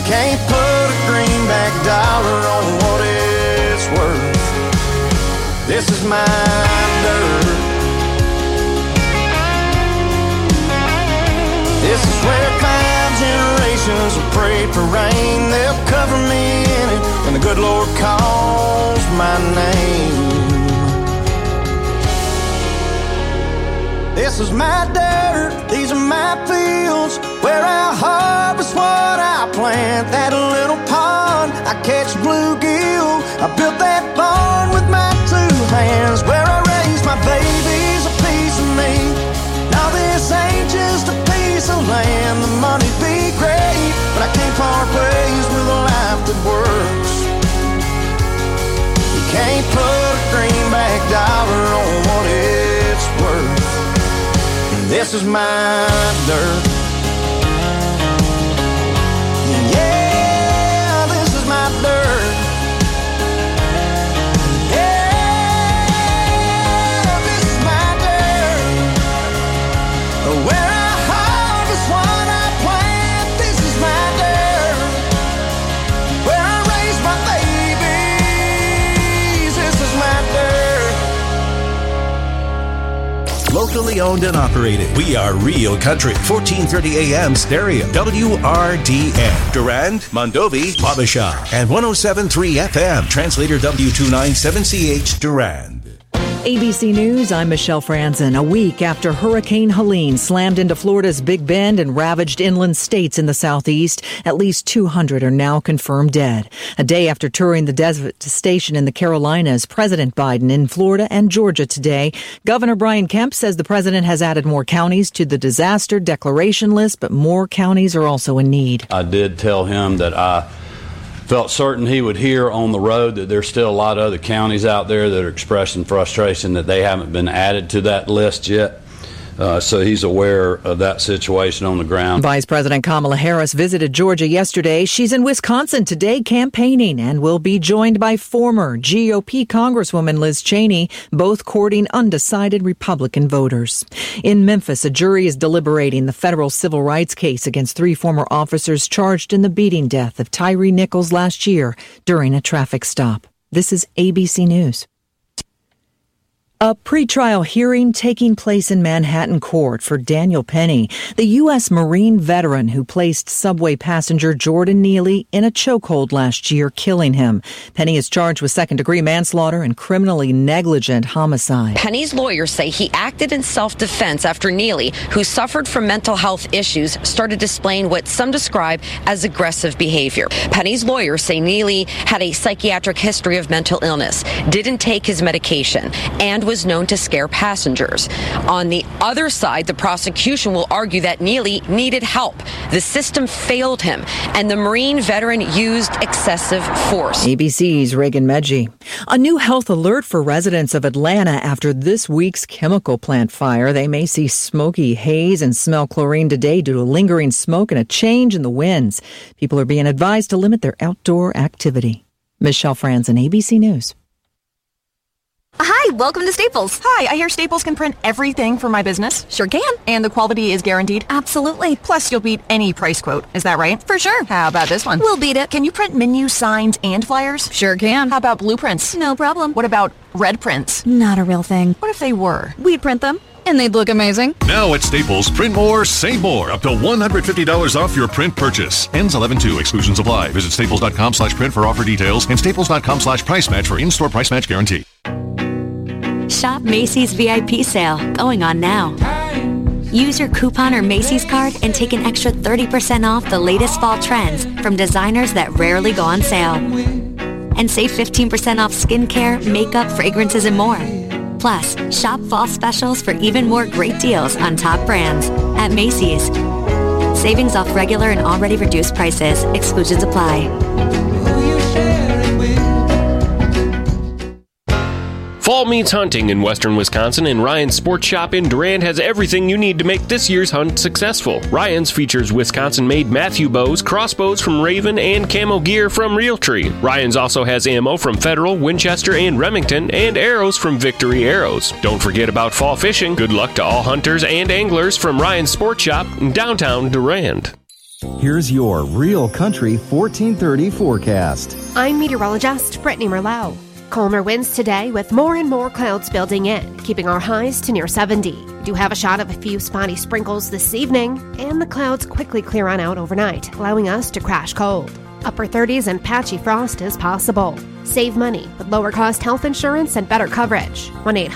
Can't put a greenback dollar on what it's worth. This is my dirt. This is where 5 generations have prayed for rain. They'll cover me in it when the good Lord calls my name. This is my dirt, these are my fields, where I harvest what I plant. That little pond, I catch bluegill. I built that barn with my 2 hands, where I raise my babies, a piece of me. Now this ain't just a piece of land. The money'd be great, but I can't part ways with a life that works. You can't put a greenback dollar on what it's worth. This is my dirt. Yeah, this is my dirt. Yeah, this is my dirt. Where I harvest what I plant. This is my dirt. Where I raise my babies. This is my dirt. Locally owned and operated. We are Real Country. 1430 AM stereo. WRDN. Durand, Mondovi, Wabasha. And 107.3 FM. Translator W297CH Durand. ABC News, I'm Michelle Franzen. A week after Hurricane Helene slammed into Florida's Big Bend and ravaged inland states in the southeast, at least 200 are now confirmed dead. A day after touring the devastation in the Carolinas, President Biden in Florida and Georgia today. Governor Brian Kemp says the president has added more counties to the disaster declaration list, but more counties are also in need. I did tell him that I felt certain he would hear on the road that there's still a lot of other counties out there that are expressing frustration that they haven't been added to that list yet. So he's aware of that situation on the ground. Vice President Kamala Harris visited Georgia yesterday. She's in Wisconsin today campaigning and will be joined by former GOP Congresswoman Liz Cheney, both courting undecided Republican voters. In Memphis, a jury is deliberating the federal civil rights case against 3 former officers charged in the beating death of Tyree Nichols last year during a traffic stop. This is ABC News. A pretrial hearing taking place in Manhattan court for Daniel Penny, the U.S. Marine veteran who placed subway passenger Jordan Neely in a chokehold last year, killing him. Penny is charged with second-degree manslaughter and criminally negligent homicide. Penny's lawyers say he acted in self-defense after Neely, who suffered from mental health issues, started displaying what some describe as aggressive behavior. Penny's lawyers say Neely had a psychiatric history of mental illness, didn't take his medication, and was known to scare passengers. On the other side, the prosecution will argue that Neely needed help. The system failed him, and the Marine veteran used excessive force. ABC's Reagan Medji. A new health alert for residents of Atlanta after this week's chemical plant fire. They may see smoky haze and smell chlorine today due to lingering smoke and a change in the winds. People are being advised to limit their outdoor activity. Michelle Franzen, ABC News. Hi, welcome to Staples. Hi, I hear Staples can print everything for my business. Sure can. And the quality is guaranteed? Absolutely. Plus, you'll beat any price quote. Is that right? For sure. How about this one? We'll beat it. Can you print menus, signs, and flyers? Sure can. How about blueprints? No problem. What about red prints? Not a real thing. What if they were? We'd print them. And they'd look amazing. Now at Staples, print more, save more. Up to $150 off your print purchase. Ends 11/2. Exclusions apply. Visit staples.com/print for offer details and staples.com/price match for in-store price match guarantee. Shop Macy's VIP sale, going on now. Use your coupon or Macy's card and take an extra 30% off the latest fall trends from designers that rarely go on sale. And save 15% off skincare, makeup, fragrances, and more. Plus, shop fall specials for even more great deals on top brands at Macy's. Savings off regular and already reduced prices. Exclusions apply. Fall means hunting in western Wisconsin, and Ryan's Sports Shop in Durand has everything you need to make this year's hunt successful. Ryan's features Wisconsin-made Matthew bows, crossbows from Raven, and camo gear from Realtree. Ryan's also has ammo from Federal, Winchester, and Remington, and arrows from Victory Arrows. Don't forget about fall fishing. Good luck to all hunters and anglers from Ryan's Sports Shop in downtown Durand. Here's your Real Country 1430 forecast. I'm meteorologist Brittany Merlot. Calmer winds today with more and more clouds building in, keeping our highs to near 70. We do have a shot of a few spotty sprinkles this evening, and the clouds quickly clear on out overnight, allowing us to crash cold. Upper 30s and patchy frost is possible. Save money with lower cost health insurance and better coverage.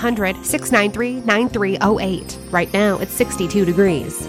1-800-693-9308. Right now it's 62 degrees.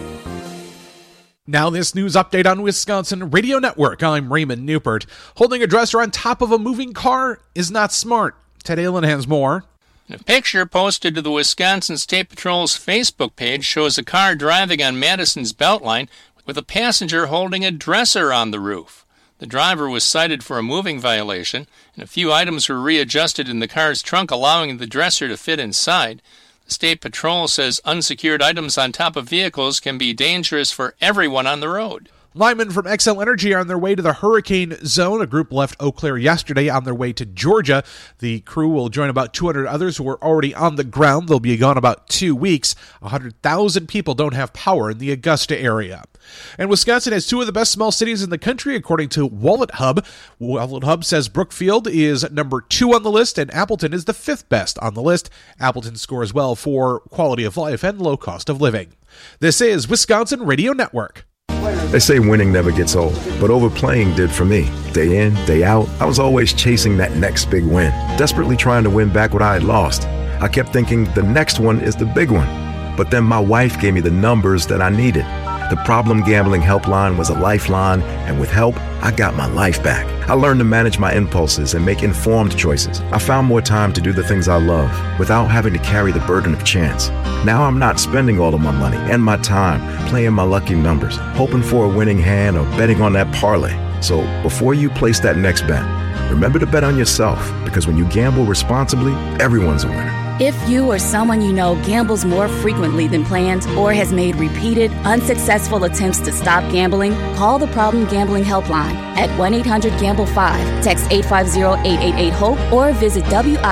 Now this news update on Wisconsin Radio Network. I'm Raymond Newport. Holding a dresser on top of a moving car is not smart. Ted Allen has more. A picture posted to the Wisconsin State Patrol's Facebook page shows a car driving on Madison's Beltline with a passenger holding a dresser on the roof. The driver was cited for a moving violation, and a few items were readjusted in the car's trunk, allowing the dresser to fit inside. The State Patrol says unsecured items on top of vehicles can be dangerous for everyone on the road. Linemen from Xcel Energy are on their way to the hurricane zone. A group left Eau Claire yesterday on their way to Georgia. The crew will join about 200 others who are already on the ground. They'll be gone about 2 weeks. 100,000 people don't have power in the Augusta area. And Wisconsin has two of the best small cities in the country, according to Wallet Hub. Wallet Hub says Brookfield is number 2 on the list, and Appleton is the 5th best on the list. Appleton scores well for quality of life and low cost of living. This is Wisconsin Radio Network. They say winning never gets old, but overplaying did for me. Day in, day out, I was always chasing that next big win, desperately trying to win back what I had lost. I kept thinking the next one is the big one. But then my wife gave me the numbers that I needed. The Problem Gambling Helpline was a lifeline, and with help, I got my life back. I learned to manage my impulses and make informed choices. I found more time to do the things I love without having to carry the burden of chance. Now I'm not spending all of my money and my time playing my lucky numbers, hoping for a winning hand or betting on that parlay. So before you place that next bet, remember to bet on yourself, because when you gamble responsibly, everyone's a winner. If you or someone you know gambles more frequently than planned or has made repeated, unsuccessful attempts to stop gambling, call the Problem Gambling Helpline at 1-800-GAMBLE-5. Text 850-888-HOPE or visit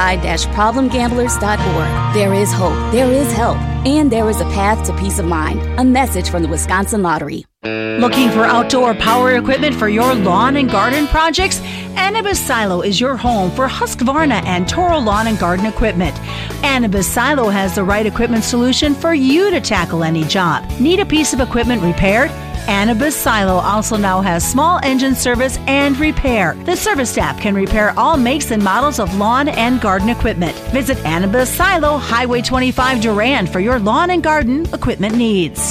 wi-problemgamblers.org. There is hope, there is help, and there is a path to peace of mind. A message from the Wisconsin Lottery. Looking for outdoor power equipment for your lawn and garden projects? Anibis Silo is your home for Husqvarna and Toro lawn and garden equipment. Anibis Silo has the right equipment solution for you to tackle any job. Need a piece of equipment repaired? Anibis Silo also now has small engine service and repair. The service staff can repair all makes and models of lawn and garden equipment. Visit Anibis Silo, Highway 25 Durand for your lawn and garden equipment needs.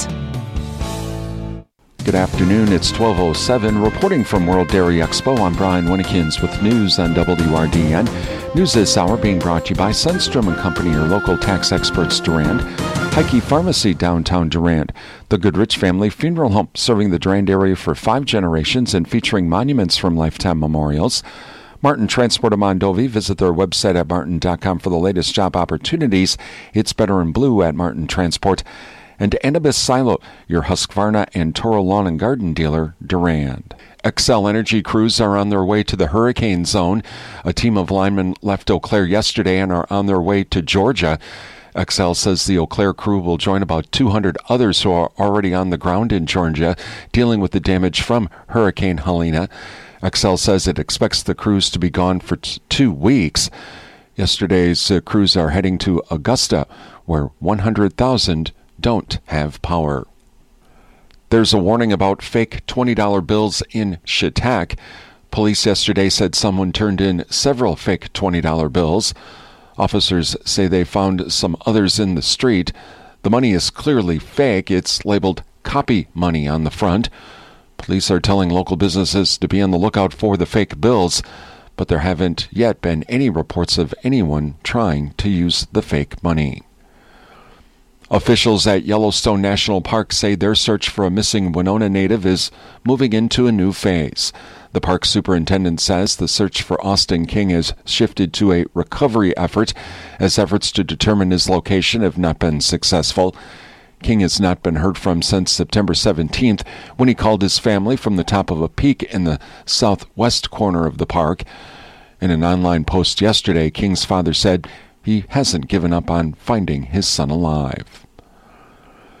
Good afternoon, it's 12:07. Reporting from World Dairy Expo, I'm Brian Winnekins with news on WRDN. News this hour being brought to you by Sundstrom & Company, your local tax experts, Durand. Heike Pharmacy, downtown Durand. The Goodrich Family Funeral Home, serving the Durand area for 5 generations and featuring monuments from lifetime memorials. Martin Transport of Mondovi. Visit their website at martin.com for the latest job opportunities. It's better in blue at Martin Transport. And Anibis Silo, your Husqvarna and Toro lawn and garden dealer, Durand. Xcel Energy crews are on their way to the hurricane zone. A team of linemen left Eau Claire yesterday and are on their way to Georgia. Xcel says the Eau Claire crew will join about 200 others who are already on the ground in Georgia, dealing with the damage from Hurricane Helene. Xcel says it expects the crews to be gone for 2 weeks. Yesterday's crews are heading to Augusta, where 100,000 don't have power. There's a warning about fake $20 bills in Chautauqua. Police yesterday said someone turned in several fake $20 bills. Officers say they found some others in the street. The money is clearly fake. It's labeled copy money on the front. Police are telling local businesses to be on the lookout for the fake bills, but there haven't yet been any reports of anyone trying to use the fake money. Officials at Yellowstone National Park say their search for a missing Winona native is moving into a new phase. The park superintendent says the search for Austin King has shifted to a recovery effort, as efforts to determine his location have not been successful. King has not been heard from since September 17th, when he called his family from the top of a peak in the southwest corner of the park. In an online post yesterday, King's father said he hasn't given up on finding his son alive.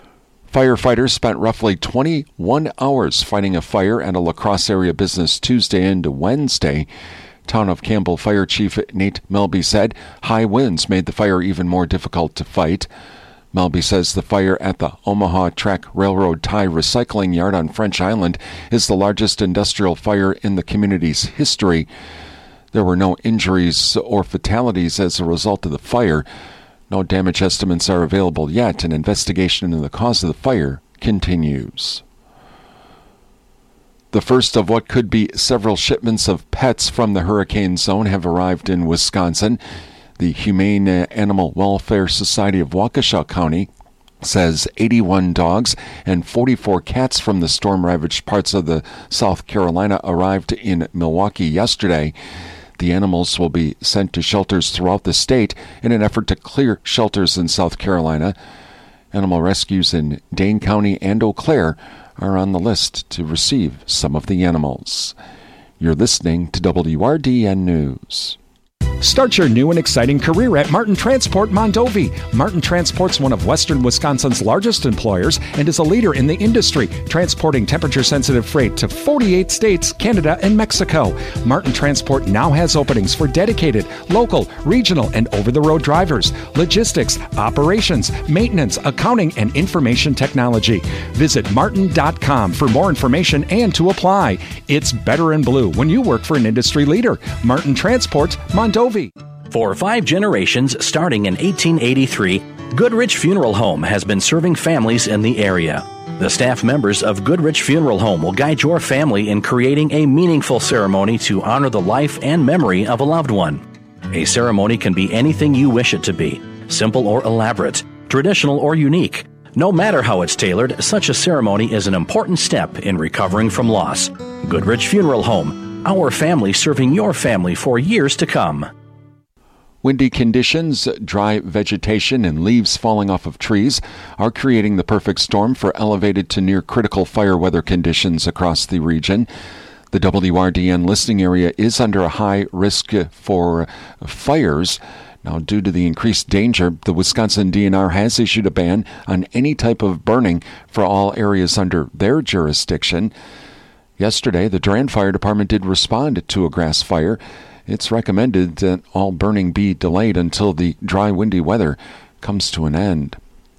Firefighters spent roughly 21 hours fighting a fire at a La Crosse area business Tuesday into Wednesday. Town of Campbell Fire Chief Nate Melby said high winds made the fire even more difficult to fight. Melby says the fire at the Omaha Track Railroad Tie Recycling Yard on French Island is the largest industrial fire in the community's history. There were no injuries or fatalities as a result of the fire. No damage estimates are available yet. An investigation into the cause of the fire continues. The first of what could be several shipments of pets from the hurricane zone have arrived in Wisconsin. The Humane Animal Welfare Society of Waukesha County says 81 dogs and 44 cats from the storm-ravaged parts of the South Carolina arrived in Milwaukee yesterday. The animals will be sent to shelters throughout the state in an effort to clear shelters in South Carolina. Animal rescues in Dane County and Eau Claire are on the list to receive some of the animals. You're listening to WRDN News. Start your new and exciting career at Martin Transport Mondovi. Martin Transport's one of western Wisconsin's largest employers and is a leader in the industry, transporting temperature-sensitive freight to 48 states, Canada, and Mexico. Martin Transport now has openings for dedicated, local, regional, and over-the-road drivers, logistics, operations, maintenance, accounting, and information technology. Visit martin.com for more information and to apply. It's better in blue when you work for an industry leader. Martin Transport Mondovi. For 5 generations, starting in 1883, Goodrich Funeral Home has been serving families in the area. The staff members of Goodrich Funeral Home will guide your family in creating a meaningful ceremony to honor the life and memory of a loved one. A ceremony can be anything you wish it to be, simple or elaborate, traditional or unique. No matter how it's tailored, such a ceremony is an important step in recovering from loss. Goodrich Funeral Home, our family serving your family for years to come. Windy conditions, dry vegetation, and leaves falling off of trees are creating the perfect storm for elevated to near critical fire weather conditions across the region. The WRDN listening area is under a high risk for fires. Now, due to the increased danger, the Wisconsin DNR has issued a ban on any type of burning for all areas under their jurisdiction. Yesterday, the Durand Fire Department did respond to a grass fire. It's recommended that all burning be delayed until the dry, windy weather comes to an end.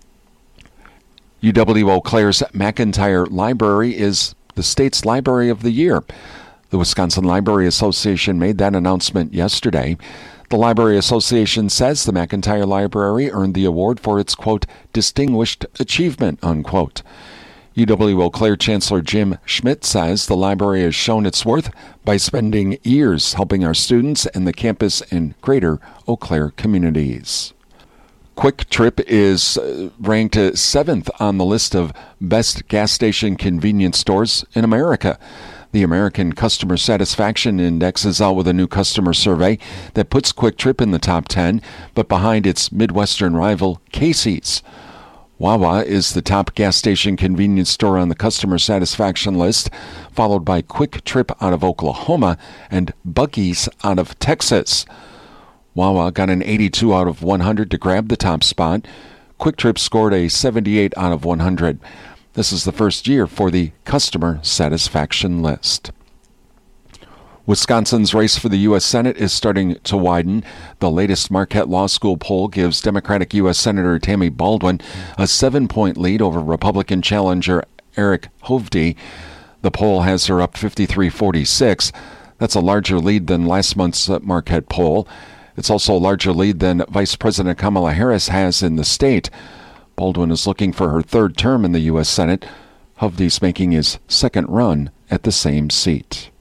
UW Eau Claire's McIntyre Library is the state's Library of the Year. The Wisconsin Library Association made that announcement yesterday. The Library Association says the McIntyre Library earned the award for its, quote, distinguished achievement, unquote. UW Eau Claire Chancellor Jim Schmidt says the library has shown its worth by spending years helping our students and the campus and greater Eau Claire communities. Quick Trip is ranked 7th on the list of best gas station convenience stores in America. The American Customer Satisfaction Index is out with a new customer survey that puts Quick Trip in the top 10, but behind its Midwestern rival, Casey's. Wawa is the top gas station convenience store on the customer satisfaction list, followed by Quick Trip out of Oklahoma and Buc-ee's out of Texas. Wawa got an 82 out of 100 to grab the top spot. Quick Trip scored a 78 out of 100. This is the first year for the customer satisfaction list. Wisconsin's race for the U.S. Senate is starting to widen. The latest Marquette Law School poll gives Democratic U.S. Senator Tammy Baldwin a 7-point lead over Republican challenger Eric Hovde. The poll has her up 53-46. That's a larger lead than last month's Marquette poll. It's also a larger lead than Vice President Kamala Harris has in the state. Baldwin is looking for her 3rd term in the U.S. Senate. Hovde's making his 2nd run at the same seat.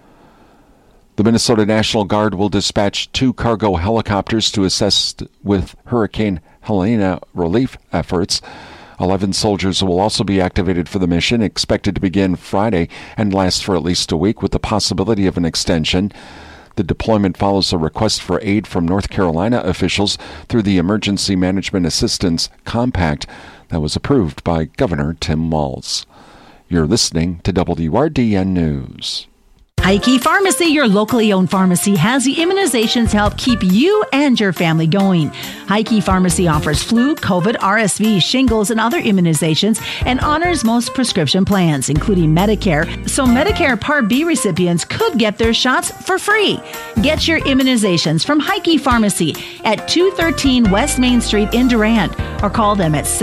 The Minnesota National Guard will dispatch 2 cargo helicopters to assist with Hurricane Helene relief efforts. 11 soldiers will also be activated for the mission, expected to begin Friday and last for at least a week with the possibility of an extension. The deployment follows a request for aid from North Carolina officials through the Emergency Management Assistance Compact that was approved by Governor Tim Walz. You're listening to WRDN News. Heike Pharmacy, your locally owned pharmacy, has the immunizations to help keep you and your family going. Heike Pharmacy offers flu, COVID, RSV, shingles, and other immunizations and honors most prescription plans, including Medicare. So Medicare Part B recipients could get their shots for free. Get your immunizations from Heike Pharmacy at 213 West Main Street in Durand, or call them at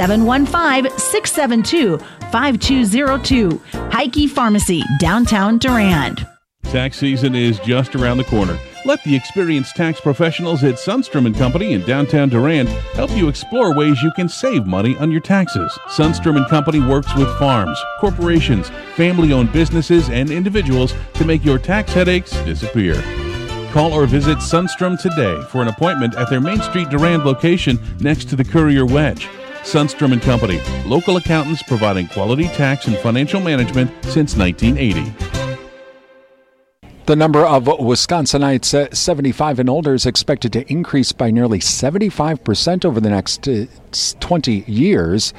715-672-5202. Heike Pharmacy, downtown Durand. Tax season is just around the corner. Let the experienced tax professionals at Sundstrom & Company in downtown Durand help you explore ways you can save money on your taxes. Sundstrom & Company works with farms, corporations, family-owned businesses, and individuals to make your tax headaches disappear. Call or visit Sundstrom today for an appointment at their Main Street Durand location next to the Courier Wedge. Sundstrom & Company, local accountants providing quality tax and financial management since 1980. The number of Wisconsinites 75 and older is expected to increase by nearly 75% over the next 20 years.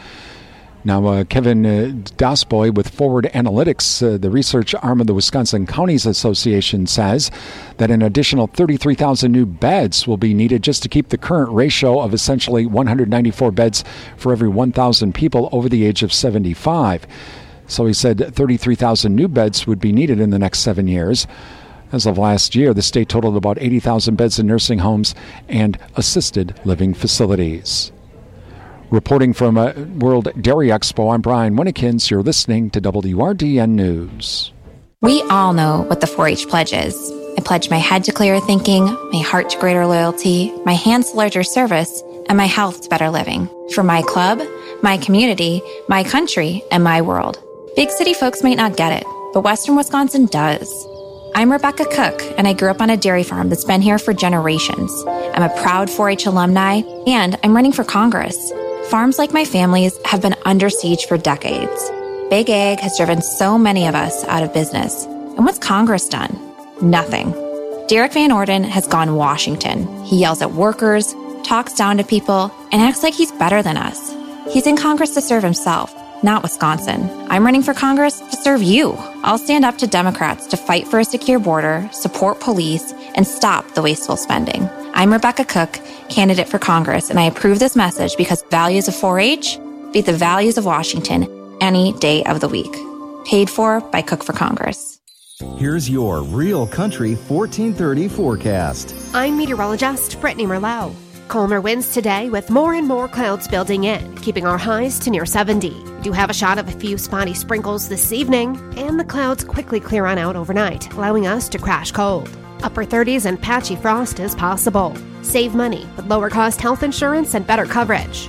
Now, Kevin Dasboy with Forward Analytics, the research arm of the Wisconsin Counties Association, says that an additional 33,000 new beds will be needed just to keep the current ratio of essentially 194 beds for every 1,000 people over the age of 75. So he said 33,000 new beds would be needed in the next 7 years. As of last year, the state totaled about 80,000 beds in nursing homes and assisted living facilities. Reporting from World Dairy Expo, I'm Brian Winnekins. You're listening to WRDN News. We all know what the 4-H pledge is. I pledge my head to clearer thinking, my heart to greater loyalty, my hands to larger service, and my health to better living. For my club, my community, my country, and my world. Big city folks might not get it, but Western Wisconsin does. I'm Rebecca Cook, and I grew up on a dairy farm that's been here for generations. I'm a proud 4-H alumni, and I'm running for Congress. Farms like my family's have been under siege for decades. Big Ag has driven so many of us out of business. And what's Congress done? Nothing. Derek Van Orden has gone Washington. He yells at workers, talks down to people, and acts like he's better than us. He's in Congress to serve himself, not Wisconsin. I'm running for Congress to serve you. I'll stand up to Democrats to fight for a secure border, support police, and stop the wasteful spending. I'm Rebecca Cook, candidate for Congress, and I approve this message because values of 4-H beat the values of Washington any day of the week. Paid for by Cook for Congress. Here's your Real Country 1430 forecast. I'm meteorologist Brittany Merlot. Calmer winds today with more and more clouds building in, keeping our highs to near 70. We do have a shot of a few spotty sprinkles this evening, and the clouds quickly clear on out overnight, allowing us to crash cold. Upper 30s and patchy frost is possible. Save money with lower cost health insurance and better coverage.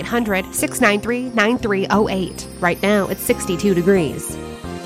1-800-693-9308. Right now it's 62 degrees.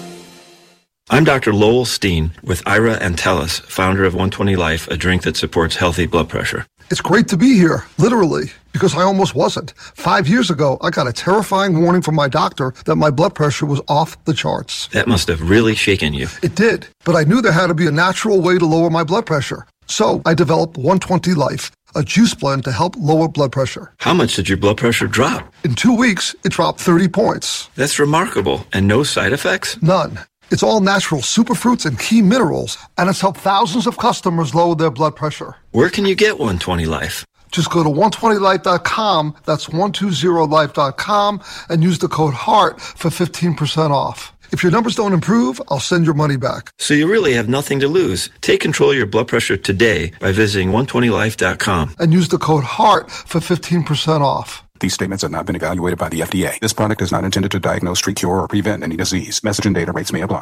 I'm Dr. Lowell Steen with Ira Antelis, founder of 120 Life, a drink that supports healthy blood pressure. It's great to be here, literally, because I almost wasn't. 5 years ago, I got a terrifying warning from my doctor that my blood pressure was off the charts. That must have really shaken you. It did, but I knew there had to be a natural way to lower my blood pressure. So I developed 120 Life, a juice blend to help lower blood pressure. How much did your blood pressure drop? In 2 weeks, it dropped 30 points. That's remarkable. And no side effects? None. It's all natural superfruits and key minerals, and it's helped thousands of customers lower their blood pressure. Where can you get 120 Life? Just go to 120life.com, that's 120life.com, and use the code HEART for 15% off. If your numbers don't improve, I'll send your money back. So you really have nothing to lose. Take control of your blood pressure today by visiting 120life.com. And use the code HEART for 15% off. These statements have not been evaluated by the FDA. This product is not intended to diagnose, treat, cure, or prevent any disease. Message and data rates may apply.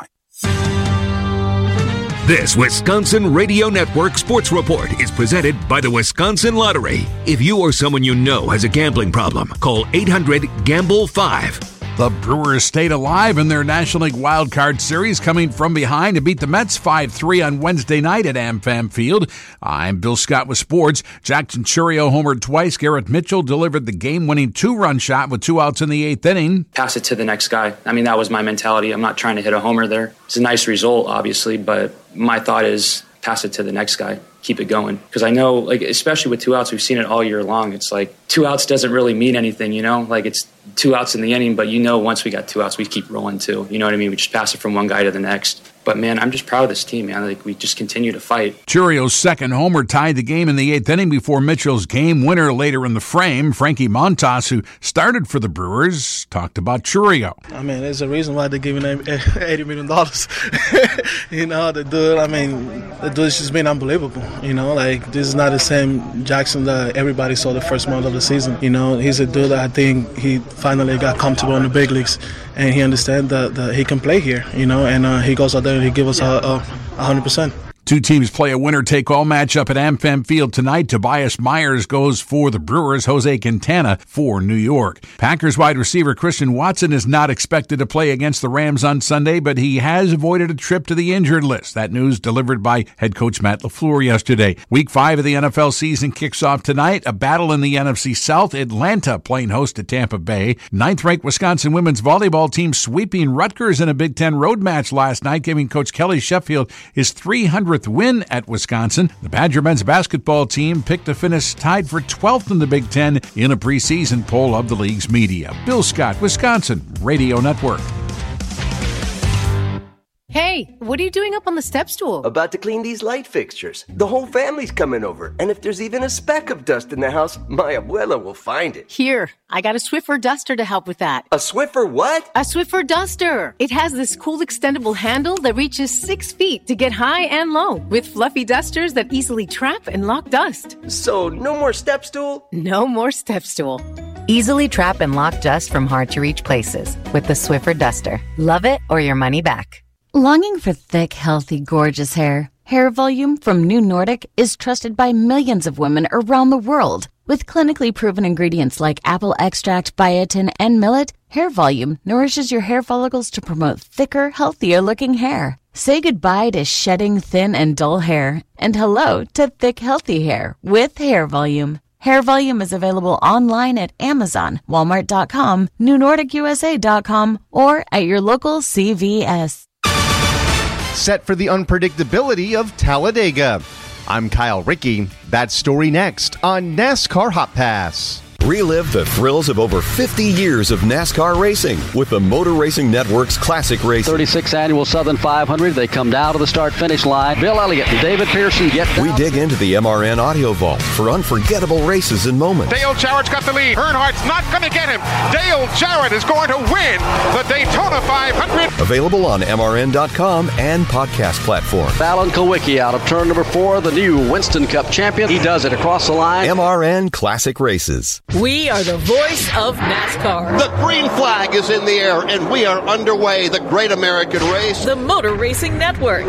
This Wisconsin Radio Network Sports Report is presented by the Wisconsin Lottery. If you or someone you know has a gambling problem, call 800-GAMBLE-5. The Brewers stayed alive in their National League Wild Card Series, coming from behind to beat the Mets 5-3 on Wednesday night at AmFam Field. I'm Bill Scott with sports. Jackson Chourio homered twice. Garrett Mitchell delivered the game-winning 2-run shot with 2 outs in the 8th inning. Pass it to the next guy. I mean, that was my mentality. I'm not trying to hit a homer there. It's a nice result, obviously, but my thought is pass it to the next guy. Keep it going. Because I know, like, especially with 2 outs, we've seen it all year long. It's like 2 outs doesn't really mean anything, you know? Like, it's 2 outs in the inning, but you know once we got 2 outs, we keep rolling too. You know what I mean? We just pass it from one guy to the next. But, man, I'm just proud of this team, man. Like, we just continue to fight. Churio's second homer tied the game in the 8th inning before Mitchell's game winner later in the frame. Frankie Montas, who started for the Brewers, talked about Churio. I mean, there's a reason why they're giving him $80 million. The dude's just been unbelievable. Like, this is not the same Jackson that everybody saw the first month of the season. He's a dude that I think he finally got comfortable in the big leagues, and he understands that he can play here, and he goes out there and he gives us 100%. Two teams play a winner-take-all matchup at AmFam Field tonight. Tobias Myers goes for the Brewers, Jose Quintana for New York. Packers wide receiver Christian Watson is not expected to play against the Rams on Sunday, but he has avoided a trip to the injured list. That news delivered by head coach Matt LaFleur yesterday. Week 5 of the NFL season kicks off tonight. A battle in the NFC South. Atlanta playing host to Tampa Bay. 9th-ranked Wisconsin women's volleyball team sweeping Rutgers in a Big Ten road match last night, giving Coach Kelly Sheffield his 300th win at Wisconsin. The Badger men's basketball team picked to finish tied for 12th in the Big Ten in a preseason poll of the league's media. Bill Scott, Wisconsin Radio Network. Hey, what are you doing up on the step stool? About to clean these light fixtures. The whole family's coming over, and if there's even a speck of dust in the house, my abuela will find it. Here, I got a Swiffer duster to help with that. A Swiffer what? A Swiffer duster. It has this cool extendable handle that reaches 6 feet to get high and low, with fluffy dusters that easily trap and lock dust. So, no more step stool? No more step stool. Easily trap and lock dust from hard-to-reach places with the Swiffer duster. Love it or your money back. Longing for thick, healthy, gorgeous hair? Hair Volume from New Nordic is trusted by millions of women around the world. With clinically proven ingredients like apple extract, biotin, and millet, Hair Volume nourishes your hair follicles to promote thicker, healthier-looking hair. Say goodbye to shedding thin and dull hair, and hello to thick, healthy hair with Hair Volume. Hair Volume is available online at Amazon, Walmart.com, NewNordicUSA.com, or at your local CVS. Set for the unpredictability of Talladega. I'm Kyle Rickey. That story next on NASCAR Hot Pass. Relive the thrills of over 50 years of NASCAR racing with the Motor Racing Network's Classic Racing. 36th Annual Southern 500. They come down to the start-finish line. Bill Elliott and David Pearson get down. We dig into the MRN Audio Vault for unforgettable races and moments. Dale Jarrett's got the lead. Earnhardt's not going to get him. Dale Jarrett is going to win the Daytona 500. Available on MRN.com and podcast platform. Alan Kulwicki out of turn number 4, the new Winston Cup champion. He does it across the line. MRN Classic Races. We are the voice of NASCAR. The green flag is in the air, and we are underway. The Great American Race. The Motor Racing Network.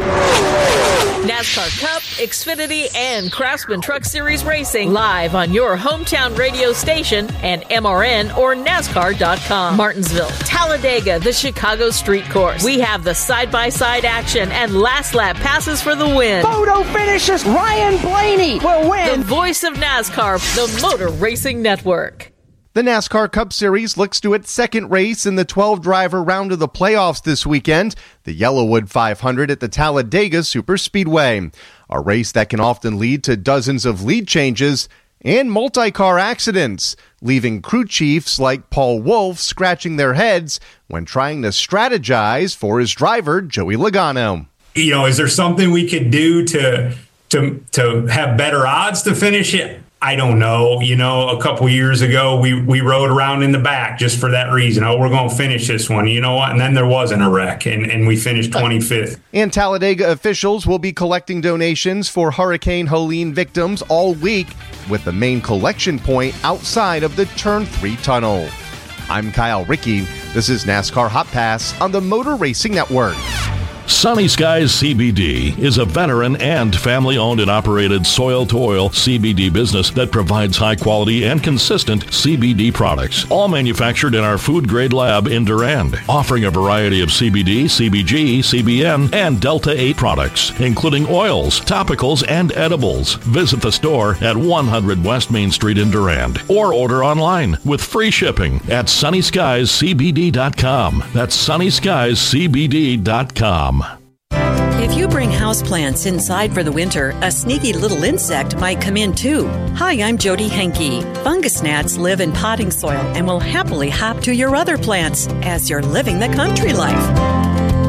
NASCAR Cup, Xfinity, and Craftsman Truck Series Racing live on your hometown radio station and MRN or NASCAR.com. Martinsville, Talladega, the Chicago Street Course. We have the side-by-side action and last lap passes for the win. Photo finishes. Ryan Blaney will win. The voice of NASCAR, the Motor Racing Network. The NASCAR Cup Series looks to its second race in the 12-driver round of the playoffs this weekend, the Yellowwood 500 at the Talladega Superspeedway, a race that can often lead to dozens of lead changes and multi-car accidents, leaving crew chiefs like Paul Wolfe scratching their heads when trying to strategize for his driver, Joey Logano. Is there something we could do to have better odds to finish it? I don't know. A couple years ago, we rode around in the back just for that reason. Oh, we're going to finish this one. You know what? And then there wasn't a wreck, and we finished 25th. And Talladega officials will be collecting donations for Hurricane Helene victims all week, with the main collection point outside of the Turn 3 tunnel. I'm Kyle Rickey. This is NASCAR Hot Pass on the Motor Racing Network. Sunny Skies CBD is a veteran and family-owned and operated soil-to-oil CBD business that provides high-quality and consistent CBD products, all manufactured in our food-grade lab in Durand, offering a variety of CBD, CBG, CBN, and Delta-8 products, including oils, topicals, and edibles. Visit the store at 100 West Main Street in Durand, or order online with free shipping at sunnyskiescbd.com. That's sunnyskiescbd.com. If you bring husplants inside for the winter, a sneaky little insect might come in too. Hi, I'm Jody Henke. Fungus gnats live in potting soil and will happily hop to your other plants as you're living the country life.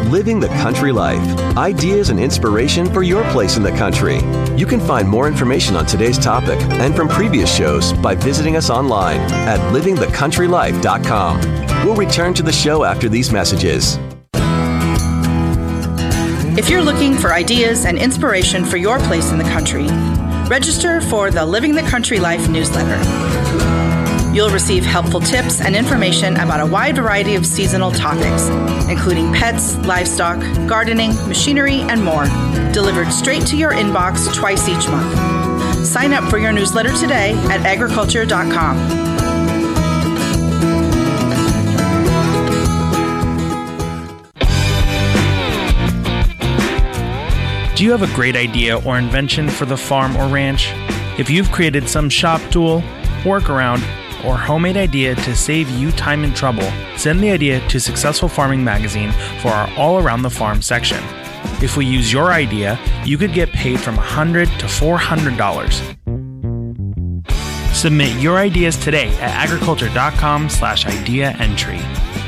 Living the Country Life. Ideas and inspiration for your place in the country. You can find more information on today's topic and from previous shows by visiting us online at livingthecountrylife.com. We'll return to the show after these messages. If you're looking for ideas and inspiration for your place in the country, register for the Living the Country Life newsletter. You'll receive helpful tips and information about a wide variety of seasonal topics, including pets, livestock, gardening, machinery, and more, delivered straight to your inbox twice each month. Sign up for your newsletter today at agriculture.com. Do you have a great idea or invention for the farm or ranch? If you've created some shop tool, workaround, or homemade idea to save you time and trouble, send the idea to Successful Farming Magazine for our All Around the Farm section. If we use your idea, you could get paid from $100 to $400. Submit your ideas today at agriculture.com/idea entry.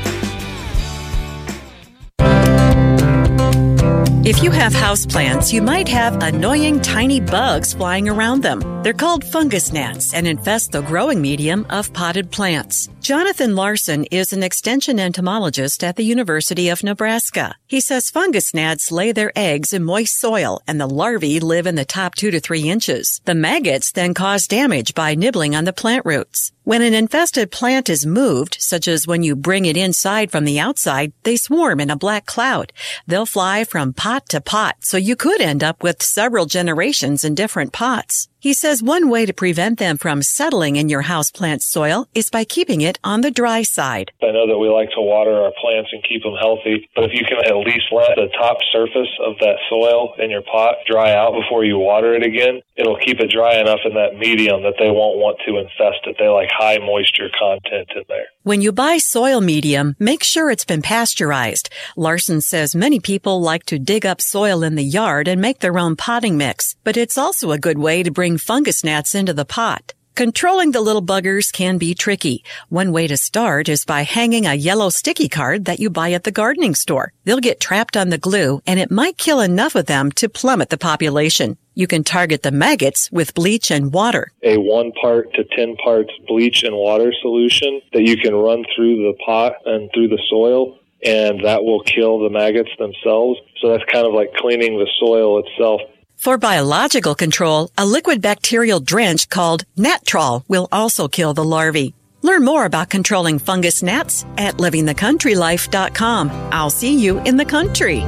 If you have houseplants, you might have annoying tiny bugs flying around them. They're called fungus gnats and infest the growing medium of potted plants. Jonathan Larson is an extension entomologist at the University of Nebraska. He says fungus gnats lay their eggs in moist soil and the larvae live in the top 2 to 3 inches. The maggots then cause damage by nibbling on the plant roots. When an infested plant is moved, such as when you bring it inside from the outside, they swarm in a black cloud. They'll fly from pot to pot, so you could end up with several generations in different pots. He says one way to prevent them from settling in your houseplant soil is by keeping it on the dry side. I know that we like to water our plants and keep them healthy, but if you can at least let the top surface of that soil in your pot dry out before you water it again, it'll keep it dry enough in that medium that they won't want to infest it. They like high moisture content in there. When you buy soil medium, make sure it's been pasteurized. Larson says many people like to dig up soil in the yard and make their own potting mix, but it's also a good way to bring fungus gnats into the pot. Controlling the little buggers can be tricky. One way to start is by hanging a yellow sticky card that you buy at the gardening store. They'll get trapped on the glue, and it might kill enough of them to plummet the population. You can target the maggots with bleach and water. A 1 part to 10 parts bleach and water solution that you can run through the pot and through the soil, and that will kill the maggots themselves. So that's kind of like cleaning the soil itself. For biological control, a liquid bacterial drench called Natrol will also kill the larvae. Learn more about controlling fungus gnats at livingthecountrylife.com. I'll see you in the country.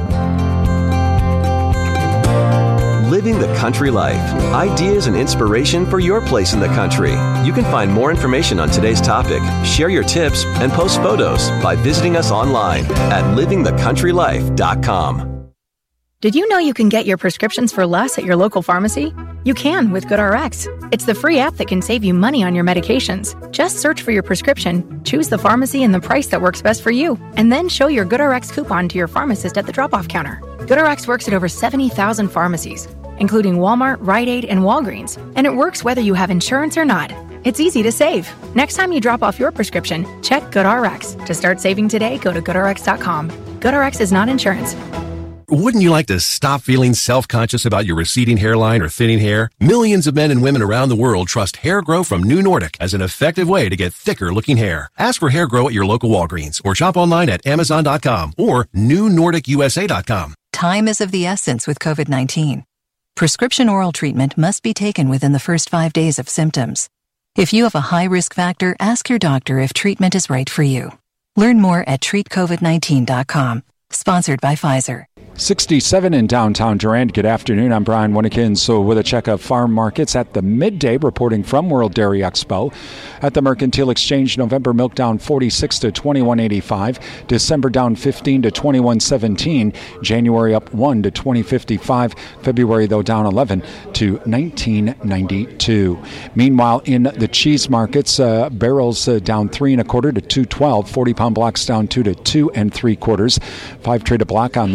Living the Country Life. Ideas and inspiration for your place in the country. You can find more information on today's topic, share your tips, and post photos by visiting us online at livingthecountrylife.com. Did you know you can get your prescriptions for less at your local pharmacy? You can with GoodRx. It's the free app that can save you money on your medications. Just search for your prescription, choose the pharmacy and the price that works best for you, and then show your GoodRx coupon to your pharmacist at the drop-off counter. GoodRx works at over 70,000 pharmacies, including Walmart, Rite Aid, and Walgreens, and it works whether you have insurance or not. It's easy to save. Next time you drop off your prescription, check GoodRx. To start saving today, go to GoodRx.com. GoodRx is not insurance. Wouldn't you like to stop feeling self-conscious about your receding hairline or thinning hair? Millions of men and women around the world trust Hair Grow from New Nordic as an effective way to get thicker-looking hair. Ask for Hair Grow at your local Walgreens or shop online at Amazon.com or NewNordicUSA.com. Time is of the essence with COVID-19. Prescription oral treatment must be taken within the first 5 days of symptoms. If you have a high risk factor, ask your doctor if treatment is right for you. Learn more at treatcovid19.com. Sponsored by Pfizer. 67 in downtown Durand. Good afternoon. I'm Brian Winnikin. So with a check of farm markets at the midday, reporting from World Dairy Expo. At the Mercantile Exchange, November milk down 46 to 21.85. December down 15 to 21.17. January up 1 to 20.55. February, though, down 11 to 19.92. Meanwhile, in the cheese markets, barrels down 3 1/4 to 2.12. 40-pound blocks down 2 to 2 3/4. 5 traded block on the day. Cash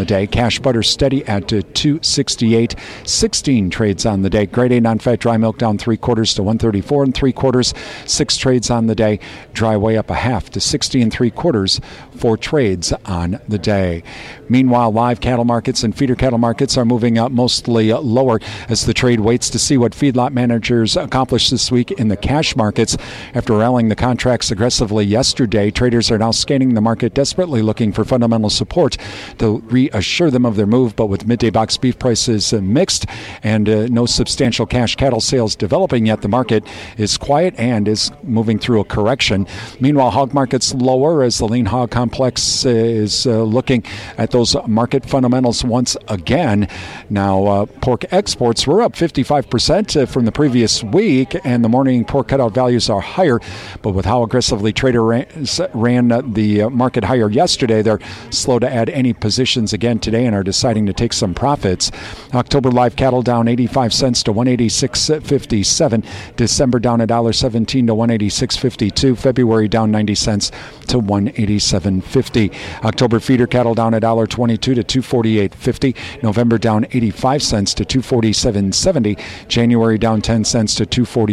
cash butter steady at $2.68. 16 trades on the day. Grade A non-fat dry milk down 3/4 to 134 3/4. 6 trades on the day. Dry whey up 1/2 to 60 3/4. 4 trades on the day. Meanwhile, live cattle markets and feeder cattle markets are moving up mostly lower as the trade waits to see what feedlot managers accomplish this week in the cash markets. After rallying the contracts aggressively yesterday, traders are now scanning the market, desperately looking for fundamental support to reassure them of their move. But with midday box beef prices mixed and no substantial cash cattle sales developing yet, the market is quiet and is moving through a correction. Meanwhile, hog markets lower as the lean hog complex is looking at those market fundamentals once again. Now, pork exports were up 55% from the previous week, and the morning pork cutout values are higher. But with how aggressively traders ran the market higher yesterday, they're slow to add any positions again today and are deciding to take some profits. October live cattle down 85 cents to 186.57. December down $1.17 to 186.52. February down 90 cents to 187.50. October feeder cattle down $1.22 to 248.50. November down 85 cents to 247.70. January down 10 cents to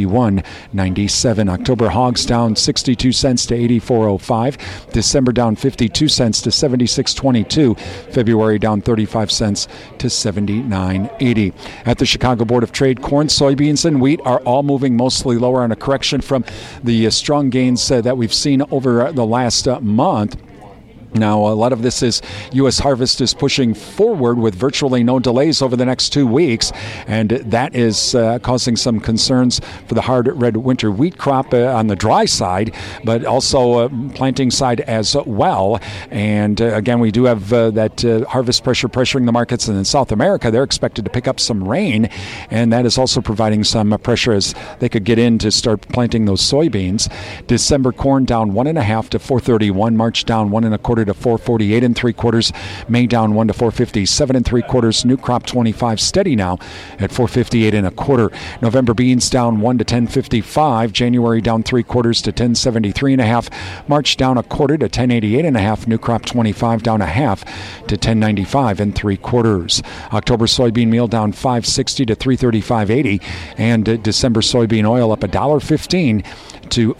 241.97. October hogs down 62 cents to 84.05. December down 52 cents to 76.22. February down 35 cents to 79.80. At the Chicago Board of Trade, corn, soybeans, and wheat are all moving mostly lower on a correction from the strong gains that we've seen over the last month. Now, a lot of this is U.S. harvest is pushing forward with virtually no delays over the next 2 weeks, and that is causing some concerns for the hard red winter wheat crop on the dry side, but also planting side as well. And again, we do have that harvest pressure pressuring the markets, and in South America, they're expected to pick up some rain, and that is also providing some pressure as they could get in to start planting those soybeans. December corn down 1.5 to 431, March down 1 1/4 to 448 3/4, May down 1 to 457 3/4, new crop 25 steady now at 458 1/4. November beans down 1 to 1055, January down 3/4 to 1073 1/2, March down 1/4 to 1088 1/2, new crop 25 down 1/2 to 1095 3/4. October soybean meal down 560 to 335.80, and December soybean oil up $1.15 to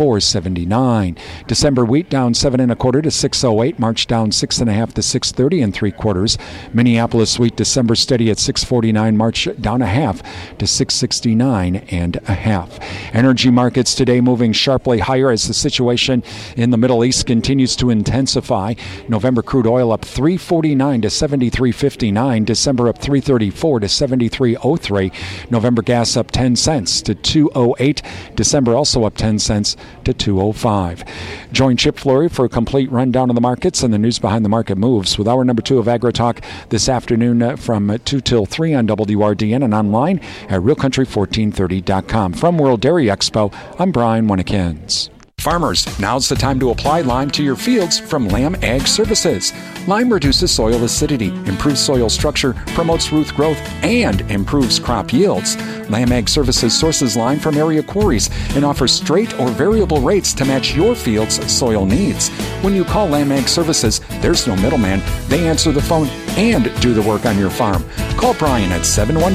44.79. December wheat down 7 1/4 to 608. March down 6 1/2 to 630 3/4. Minneapolis wheat December steady at 649. March down 1/2 to 669 1/2. Energy markets today moving sharply higher as the situation in the Middle East continues to intensify. November crude oil up 349 to 73.59. December up 334 to 73.03. November gas up 10 cents to 208. December also up 10 cents to 205. Join Chip Flory for a complete rundown of the markets and the news behind the market moves with hour number 2 of AgriTalk this afternoon from 2 till 3 on WRDN and online at realcountry1430.com. From World Dairy Expo, I'm Brian Winnekins. Farmers, now's the time to apply Lime to your fields from Lamb Ag Services. Lime reduces soil acidity, improves soil structure, promotes root growth, and improves crop yields. Lamb Ag Services sources lime from area quarries and offers straight or variable rates to match your field's soil needs. When you call Lamb Ag Services, there's no middleman. They answer the phone and do the work on your farm. Call Brian at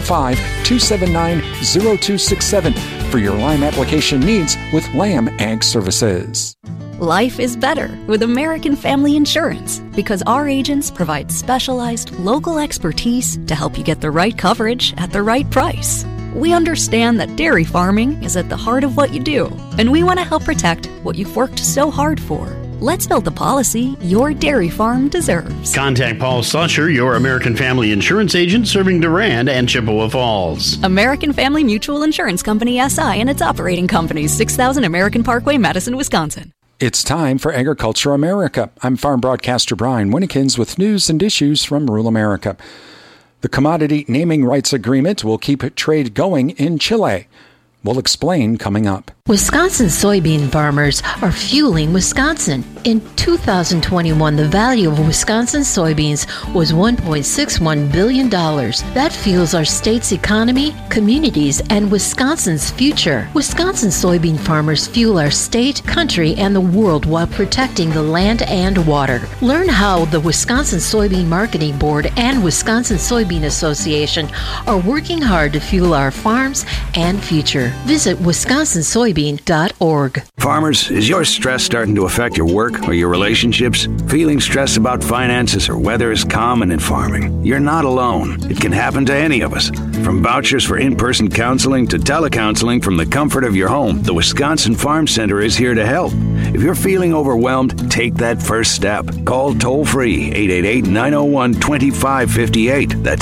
715-279-0267 for your lime application needs with Lamb Ag Services. Life is better with American Family Insurance because our agents provide specialized local expertise to help you get the right coverage at the right price. We understand that dairy farming is at the heart of what you do, and we want to help protect what you've worked so hard for. Let's build the policy your dairy farm deserves. Contact Paul Slusher, your American Family Insurance agent serving Durand and Chippewa Falls. American Family Mutual Insurance Company, SI, and its operating companies, 6000 American Parkway, Madison, Wisconsin. It's time for Agriculture America. I'm farm broadcaster Brian Winnekins with news and issues from rural America. The Commodity Naming Rights Agreement will keep trade going in Chile. We'll explain coming up. Wisconsin soybean farmers are fueling Wisconsin. In 2021, the value of Wisconsin soybeans was $1.61 billion. That fuels our state's economy, communities, and Wisconsin's future. Wisconsin soybean farmers fuel our state, country, and the world while protecting the land and water. Learn how the Wisconsin Soybean Marketing Board and Wisconsin Soybean Association are working hard to fuel our farms and future. Visit wisconsinsoybean.org. Farmers, is your stress starting to affect your work or your relationships? Feeling stressed about finances or weather is common in farming. You're not alone. It can happen to any of us. From vouchers for in-person counseling to telecounseling from the comfort of your home, the Wisconsin Farm Center is here to help. If you're feeling overwhelmed, take that first step. Call toll-free 888-901-2558. That's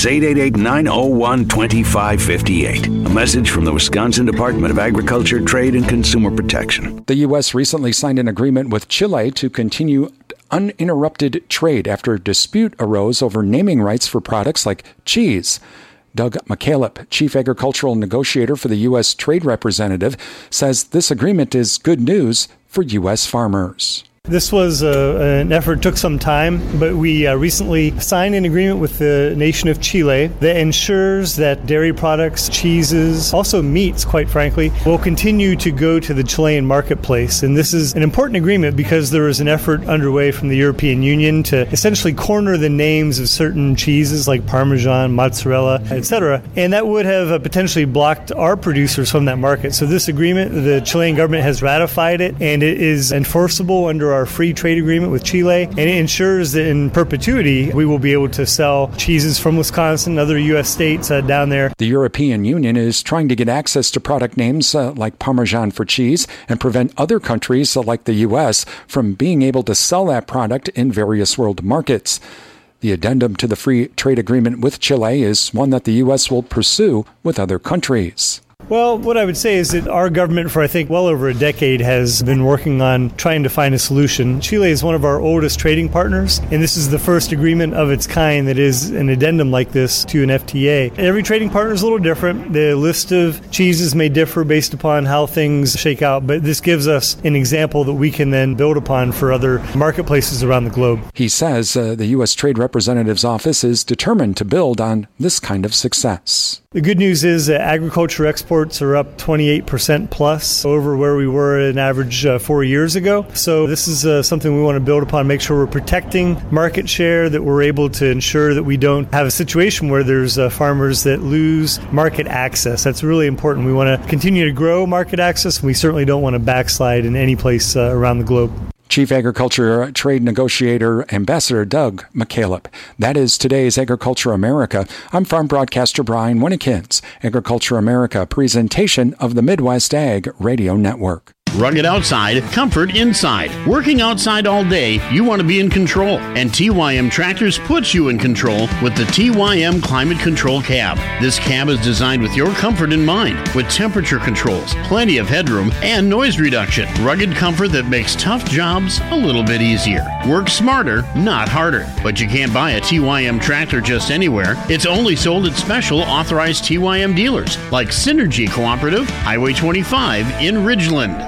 888-901-2558. A message from the Wisconsin Department of Agriculture, Trade, and Consumer Protection. The U.S. recently signed an agreement with Chile to continue uninterrupted trade after a dispute arose over naming rights for products like cheese. Doug McCaleb, chief agricultural negotiator for the U.S. Trade Representative, says this agreement is good news for U.S. farmers. This was an effort, took some time, but we recently signed an agreement with the nation of Chile that ensures that dairy products, cheeses, also meats, quite frankly, will continue to go to the Chilean marketplace. And this is an important agreement because there is an effort underway from the European Union to essentially corner the names of certain cheeses like Parmesan, mozzarella, etc. And that would have potentially blocked our producers from that market. So this agreement, the Chilean government has ratified it, and it is enforceable under our free trade agreement with Chile, and it ensures that in perpetuity we will be able to sell cheeses from Wisconsin and other U.S. states down there. The European Union is trying to get access to product names like Parmesan for cheese and prevent other countries like the U.S. from being able to sell that product in various world markets. The addendum to the free trade agreement with Chile is one that the U.S. will pursue with other countries. Well, what I would say is that our government for, I think, well over a decade has been working on trying to find a solution. Chile is one of our oldest trading partners, and this is the first agreement of its kind that is an addendum like this to an FTA. Every trading partner is a little different. The list of cheeses may differ based upon how things shake out, but this gives us an example that we can then build upon for other marketplaces around the globe. He says the U.S. Trade Representative's office is determined to build on this kind of success. The good news is that agriculture exports are up 28% plus over where we were an average 4 years ago. So this is something we want to build upon, make sure we're protecting market share, that we're able to ensure that we don't have a situation where there's farmers that lose market access. That's really important. We want to continue to grow market access, and we certainly don't want to backslide in any place around the globe. Chief Agriculture Trade Negotiator Ambassador Doug McCaleb. That is today's Agriculture America. I'm farm broadcaster Brian Winnikins. Agriculture America, presentation of the Midwest Ag Radio Network. Rugged outside, comfort inside. Working outside all day, you want to be in control. And TYM Tractors puts you in control with the TYM Climate Control Cab. This cab is designed with your comfort in mind, with temperature controls, plenty of headroom, and noise reduction. Rugged comfort that makes tough jobs a little bit easier. Work smarter, not harder. But you can't buy a TYM tractor just anywhere. It's only sold at special authorized TYM dealers, like Synergy Cooperative, Highway 25 in Ridgeland.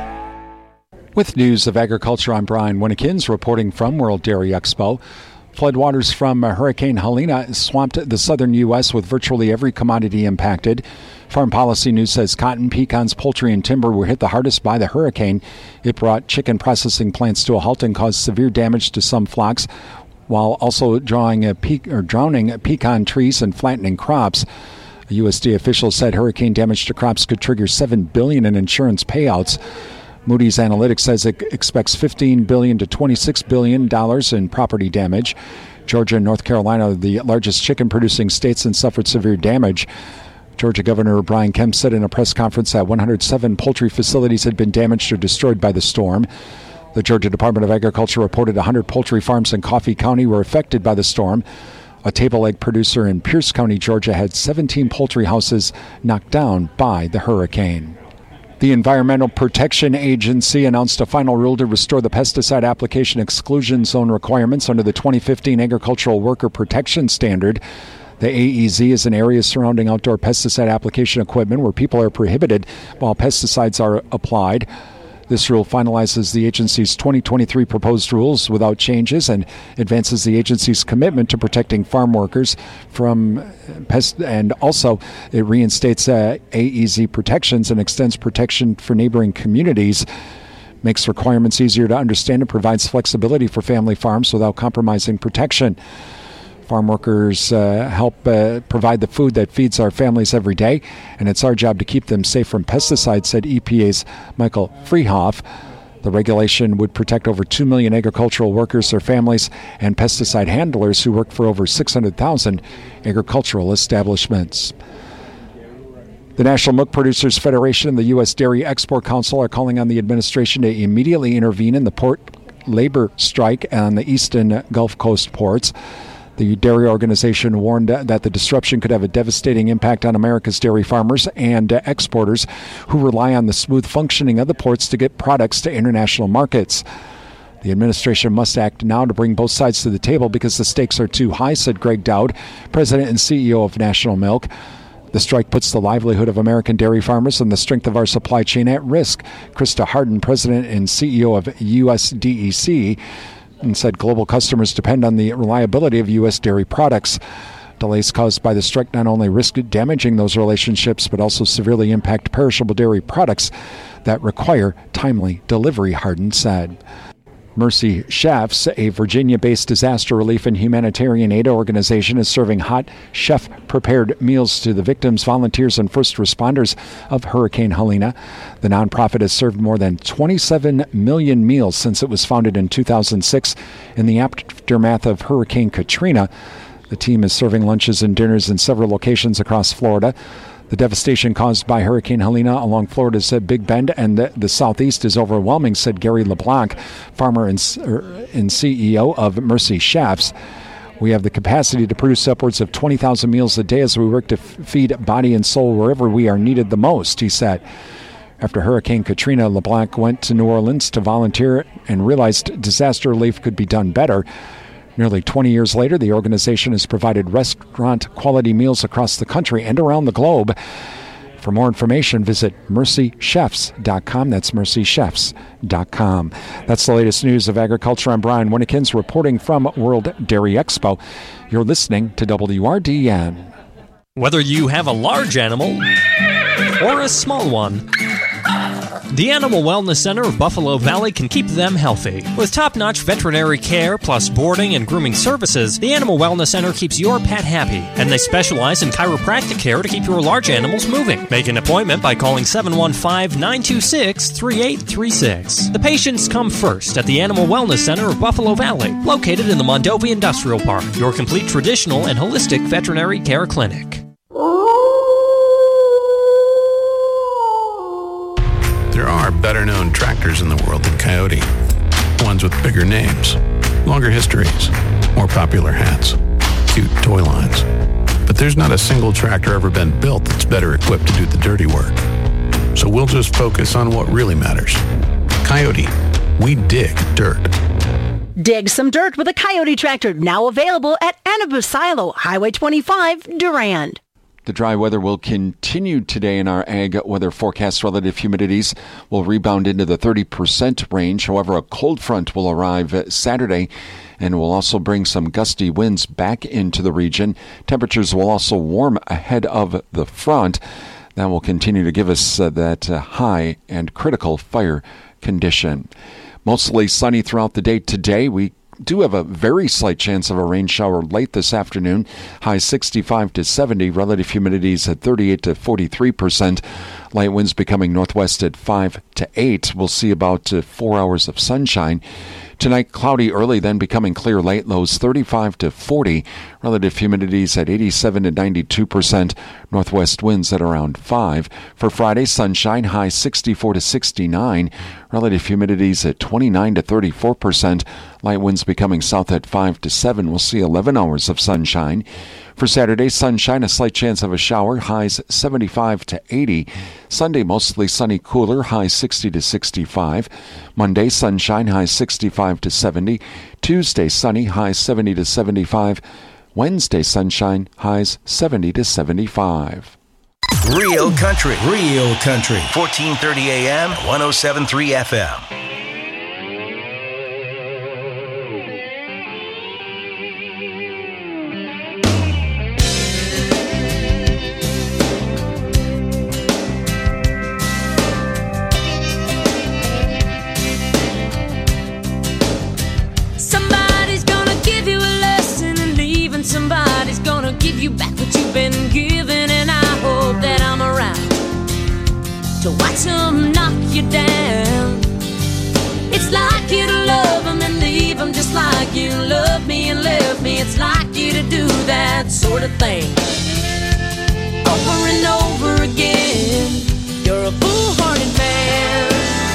With news of agriculture, I'm Brian Winnikins reporting from World Dairy Expo. Floodwaters from Hurricane Helene swamped the southern U.S. with virtually every commodity impacted. Farm Policy News says cotton, pecans, poultry, and timber were hit the hardest by the hurricane. It brought chicken processing plants to a halt and caused severe damage to some flocks, while also drowning pecan trees and flattening crops. A USDA official said hurricane damage to crops could trigger $7 billion in insurance payouts. Moody's Analytics says it expects $15 billion to $26 billion in property damage. Georgia and North Carolina are the largest chicken-producing states and suffered severe damage. Georgia Governor Brian Kemp said in a press conference that 107 poultry facilities had been damaged or destroyed by the storm. The Georgia Department of Agriculture reported 100 poultry farms in Coffee County were affected by the storm. A table egg producer in Pierce County, Georgia, had 17 poultry houses knocked down by the hurricane. The Environmental Protection Agency announced a final rule to restore the pesticide application exclusion zone requirements under the 2015 Agricultural Worker Protection Standard. The AEZ is an area surrounding outdoor pesticide application equipment where people are prohibited while pesticides are applied. This rule finalizes the agency's 2023 proposed rules without changes and advances the agency's commitment to protecting farm workers from pests, and also it reinstates AEZ protections and extends protection for neighboring communities, makes requirements easier to understand, and provides flexibility for family farms without compromising protection. Farm workers help provide the food that feeds our families every day, and it's our job to keep them safe from pesticides, said EPA's Michael Freehoff. The regulation would protect over 2 million agricultural workers, their families, and pesticide handlers who work for over 600,000 agricultural establishments. The National Milk Producers Federation and the U.S. Dairy Export Council are calling on the administration to immediately intervene in the port labor strike on the eastern Gulf Coast ports. The dairy organization warned that the disruption could have a devastating impact on America's dairy farmers and exporters who rely on the smooth functioning of the ports to get products to international markets. The administration must act now to bring both sides to the table because the stakes are too high, said Greg Dowd, president and CEO of National Milk. The strike puts the livelihood of American dairy farmers and the strength of our supply chain at risk. Krista Harden, president and CEO of USDEC, and said global customers depend on the reliability of U.S. dairy products. Delays caused by the strike not only risk damaging those relationships, but also severely impact perishable dairy products that require timely delivery, Harden said. Mercy Chefs, a Virginia-based disaster relief and humanitarian aid organization, is serving hot chef-prepared meals to the victims, volunteers, and first responders of Hurricane Helene. The nonprofit has served more than 27 million meals since it was founded in 2006 in the aftermath of Hurricane Katrina. The team is serving lunches and dinners in several locations across Florida. The devastation caused by Hurricane Helene along Florida's Big Bend and the southeast is overwhelming, said Gary LeBlanc, farmer and CEO of Mercy Chefs. We have the capacity to produce upwards of 20,000 meals a day as we work to feed body and soul wherever we are needed the most, he said. After Hurricane Katrina, LeBlanc went to New Orleans to volunteer and realized disaster relief could be done better. Nearly 20 years later, the organization has provided restaurant-quality meals across the country and around the globe. For more information, visit mercychefs.com. That's mercychefs.com. That's the latest news of agriculture. I'm Brian Winnikins reporting from World Dairy Expo. You're listening to WRDN. Whether you have a large animal or a small one, the Animal Wellness Center of Buffalo Valley can keep them healthy. With top-notch veterinary care plus boarding and grooming services, the Animal Wellness Center keeps your pet happy, and they specialize in chiropractic care to keep your large animals moving. Make an appointment by calling 715-926-3836. The patients come first at the Animal Wellness Center of Buffalo Valley, located in the Mondovi Industrial Park, your complete traditional and holistic veterinary care clinic. There are better-known tractors in the world than Coyote. Ones with bigger names, longer histories, more popular hats, cute toy lines. But there's not a single tractor ever been built that's better equipped to do the dirty work. So we'll just focus on what really matters. Coyote, we dig dirt. Dig some dirt with a Coyote tractor, now available at Anabu Silo, Highway 25, Durand. The dry weather will continue today in our ag weather forecast. Relative humidities will rebound into the 30% range. However, a cold front will arrive Saturday and will also bring some gusty winds back into the region. Temperatures will also warm ahead of the front. That will continue to give us that high and critical fire condition. Mostly sunny throughout the day today. We do have a very slight chance of a rain shower late this afternoon. High 65 to 70. Relative humidities at 38 to 43%. Light winds becoming northwest at 5 to 8. We'll see about 4 hours of sunshine. Tonight, cloudy early, then becoming clear late. Lows 35 to 40. Relative humidities at 87 to 92%. Northwest winds at around 5. For Friday, sunshine, high 64 to 69. Relative humidities at 29 to 34%. Light winds becoming south at 5 to 7. We'll see 11 hours of sunshine. For Saturday, sunshine, a slight chance of a shower, highs 75 to 80. Sunday, mostly sunny, cooler, high 60 to 65. Monday, sunshine, high 65 to 70. Tuesday, sunny, high 70 to 75. Wednesday, sunshine, highs 70 to 75. Real country. 1430 AM, 107.3 FM. Somebody's gonna give you a lesson, and leaving somebody's gonna give you back what you've been given, and I hope that I'm around to watch them knock you down. It's like you to love them and leave them, just like you love me and left me. It's like you to do that sort of thing over and over again. You're a foolhardy man.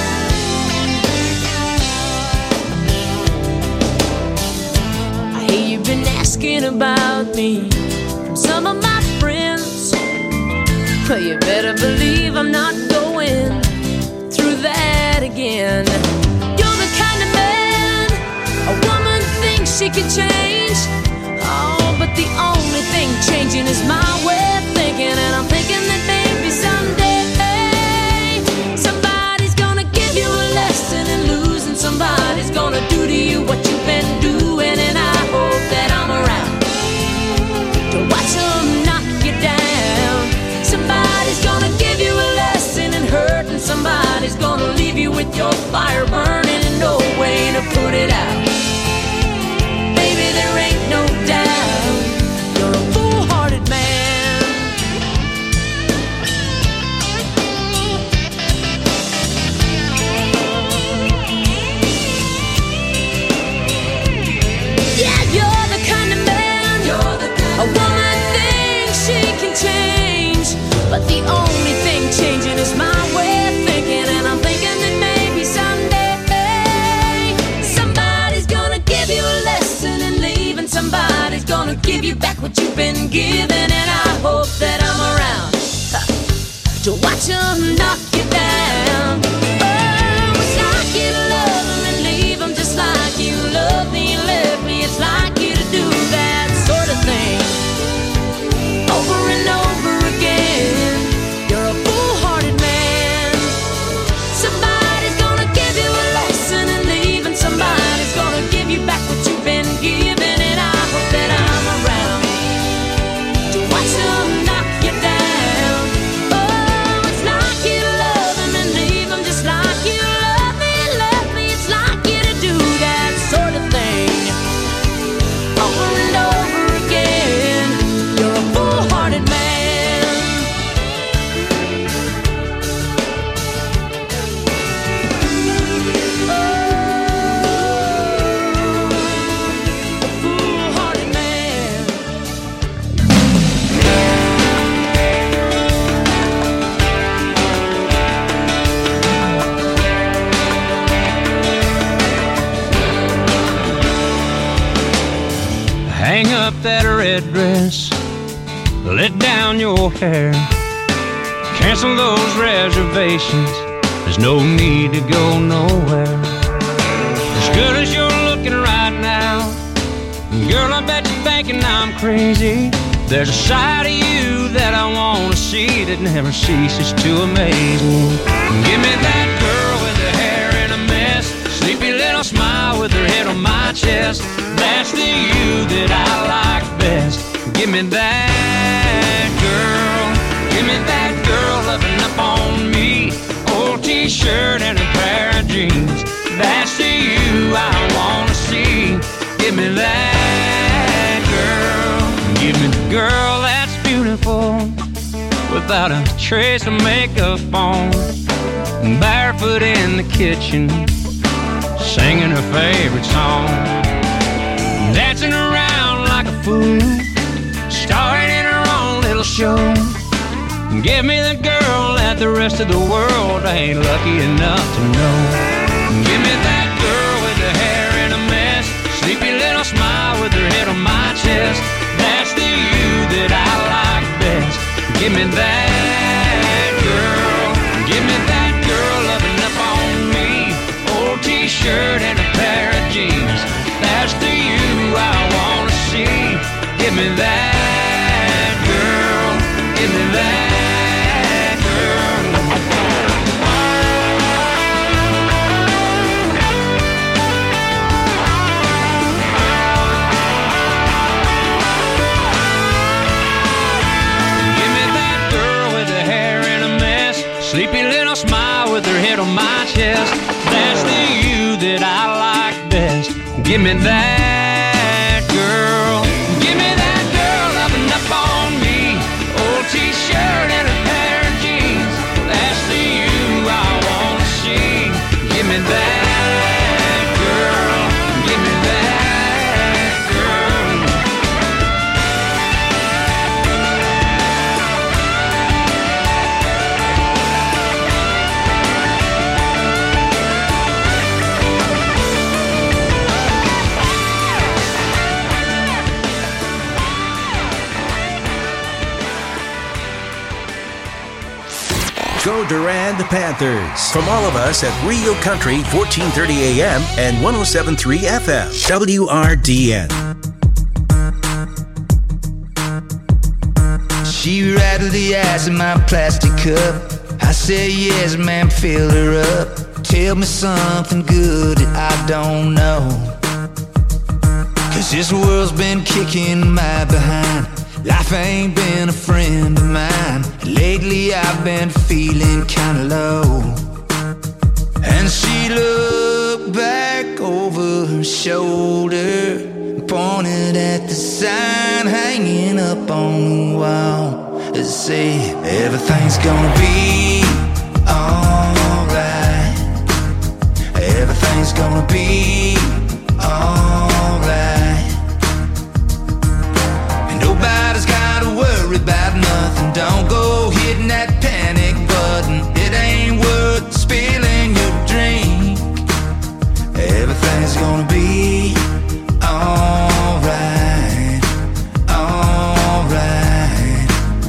I hear you've been asking about me from some of my friends. Well, you better believe I'm not going through that again. You're the kind of man a woman thinks she can change. Oh, but the only thing changing is my way of thinking. And I'm thinking that maybe someday somebody's gonna give you a lesson, and losing somebody's gonna do to you what you've been doing. And I hope that I'm around to watch them knock you down. Somebody's gonna give you a lesson and hurt, and somebody's gonna leave you with your fire burning and no way to put it out. Baby, there ain't no doubt you're a foolhardy man. Yeah, you're the kind of man a woman thinks she can change. But the only thing changing is my way of thinking. And I'm thinking that maybe someday somebody's gonna give you a lesson, and leaving somebody's gonna give you back what you've been given. And I hope that I'm around to watch them knock you down. Oh, it's like you to love them and leave them, just like you love me and left me. It's like you to do that sort of thing over and over again. You're a foolhardy man. Somebody's gonna give you a lesson, and leaving somebody's gonna give you back what you've been given. And I hope that I'm around to watch them knock you down. Oh, it's like you to love them and leave them, just like you love me and left me. It's like you to do that sort of thing over and over again. You're a foolhardy man. Hang up that red dress, let down your hair, cancel those reservations, there's no need to go nowhere. As good as you're looking right now, girl, I bet you're thinking I'm crazy. There's a side of you that I want to see that never ceases to amaze me. Give me that girl with her hair in a mess, sleepy little smile with her head on my chest. That's the you that I like best. Give me that girl. Give me that girl loving up on me. Old t-shirt and a pair of jeans. That's the you I want to see. Give me that girl. Give me the girl that's beautiful, without a trace of makeup on, barefoot in the kitchen, singing her favorite song, dancing around like a fool, starring in her own little show. Give me the girl that the rest of the world ain't lucky enough to know. Give me that girl with her hair in a mess, sleepy little smile with her head on my chest. That's the you that I like best. Give me that girl. Give me that girl loving up on me. Old t-shirt and a pair of jeans. That's the you I wanna see. Give Give me that, girl. Give me that, girl. Give me that girl with the hair in a mess, sleepy little smile with her head on my chest. That's the you that I like best. Give me that girl. Give me that girl loving up on me. Old t-shirt and a pair of jeans. That's the you I wanna see. Give me that girl. Give me that girl. Go Durand Panthers. From all of us at Real Country, 1430 AM and 107.3 FM. WRDN. She rattled the ice in my plastic cup. I said, yes, ma'am, fill her up. Tell me something good that I don't know. 'Cause this world's been kicking my behind. Life ain't been a friend of mine. Lately I've been feeling kinda low. And she looked back over her shoulder, pointed at the sign hanging up on the wall. It said, everything's gonna be alright. Everything's gonna be alright. Nobody's gotta worry about nothing. Don't go hitting that panic button. It ain't worth spilling your drink. Everything's gonna be alright. Alright.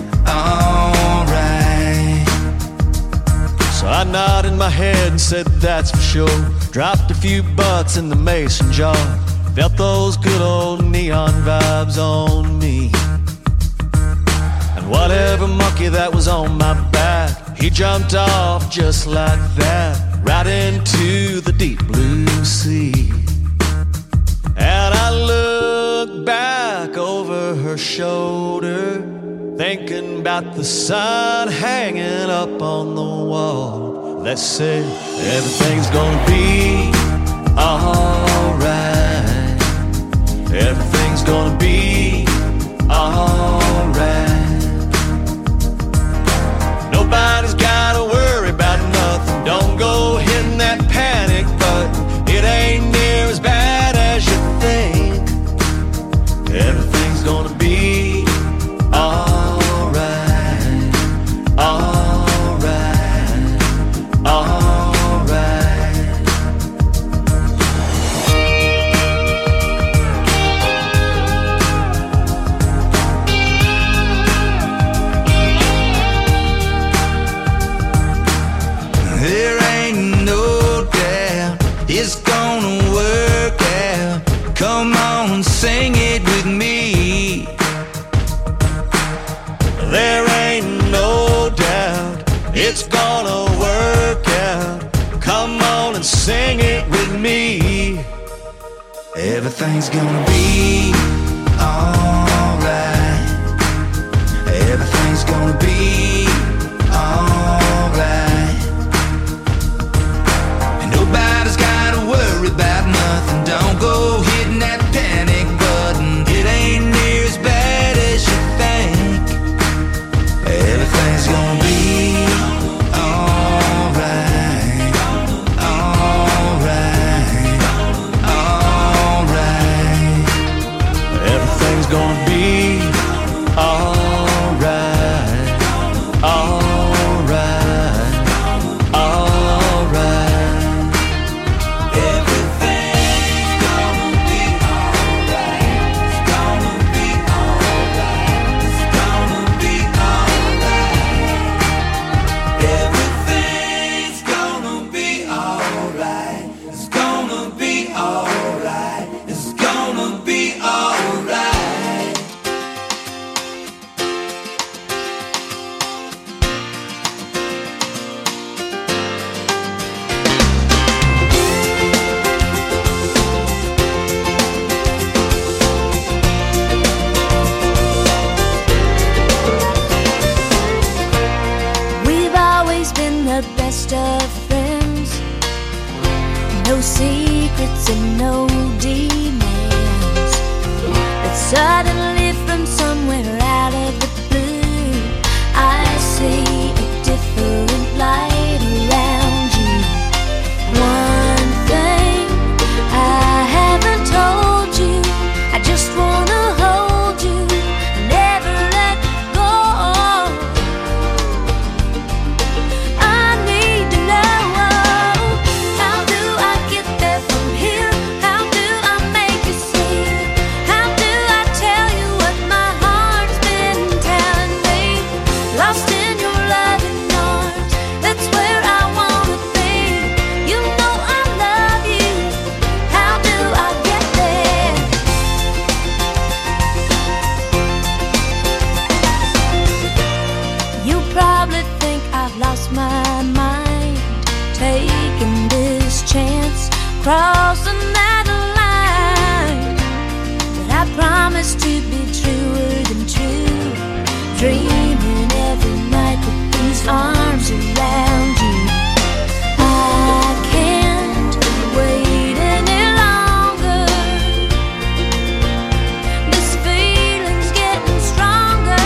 Alright. So I nodded my head and said that's for sure. Dropped a few bucks in the mason jar. Felt those good old neon vibes on me. And whatever monkey that was on my back, he jumped off just like that, right into the deep blue sea. And I looked back over her shoulder, thinking about the sign hanging up on the wall that said, everything's gonna be alright. Everything's gonna be alright. Nobody's gotta worry about nothing. Don't go hitting that panic button. It ain't near as bad as you think. Everything's gonna be alright. Alright. Alright. It's gonna work out. Come on, sing it with me. There ain't no doubt it's gonna work out. Come on and sing it with me. Everything's gonna be alright. Everything's gonna be alright. And nobody's gotta worry about nothing. Don't go hitting that panic button. It ain't near as bad as you think. Everything's gonna be alright. Alright. Alright. Everything's gonna be secrets and no demands. But suddenly from somewhere out of the blue, I see a different light around you. One thing I haven't told you, I just wanna hold you, never let go. I need to know, how do I get there from here? How do I make you see? How do I tell you what my heart's been telling me? Lost in your loving arms, that's where I wanna be. You know I love you, how do I get there? You probably think I've lost my mind, taking this chance, crossing that line. But I promise to be truer than true, dreaming every night with these arms around you. I can't wait any longer. This feeling's getting stronger.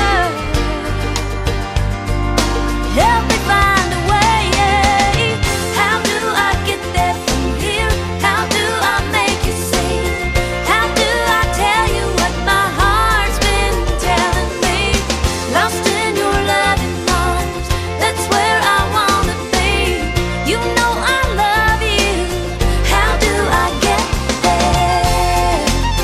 Help me find a way. How do I get there from here? How do I make you see? How do I tell you what my heart's been telling me? Lost in your loving arms, that's where I wanna be. You know I love you, how do I get there?